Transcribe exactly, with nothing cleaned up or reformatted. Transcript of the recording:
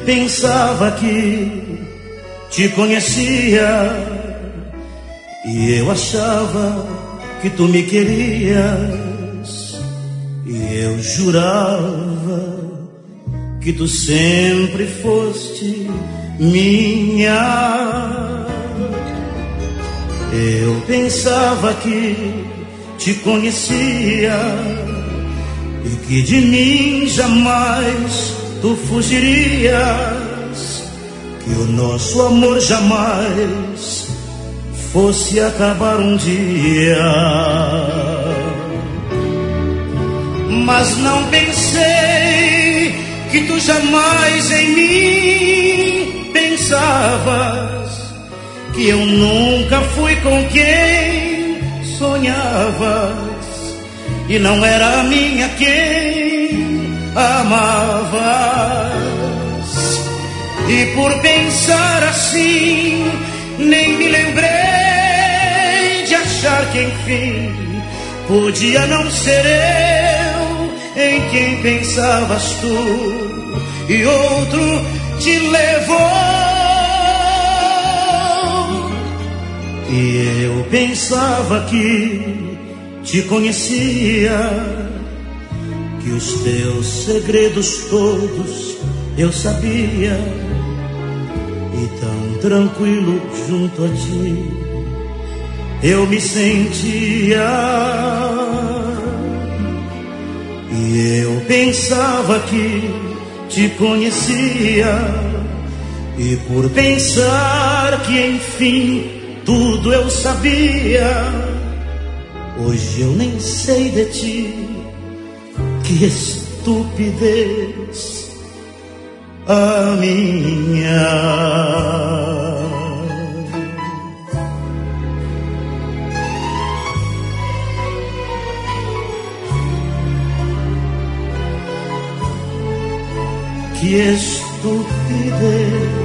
pensava que te conhecia e eu achava que tu me querias e eu jurava que tu sempre foste minha. Eu pensava que te conhecia e que de mim jamais tu fugirias, que o nosso amor jamais fosse acabar um dia. Mas não pensei que tu jamais em mim pensavas, que eu nunca fui com quem sonhavas e não era a minha quem amavas. E por pensar assim nem me lembrei de achar que enfim podia não ser eu em quem pensavas tu e outro te levou. E eu pensava que te conhecia, que os teus segredos todos eu sabia, e tão tranquilo junto a ti eu me sentia. E eu pensava que te conhecia, e por pensar que enfim tudo eu sabia, hoje eu nem sei de ti. Que estupidez a minha. Que estupidez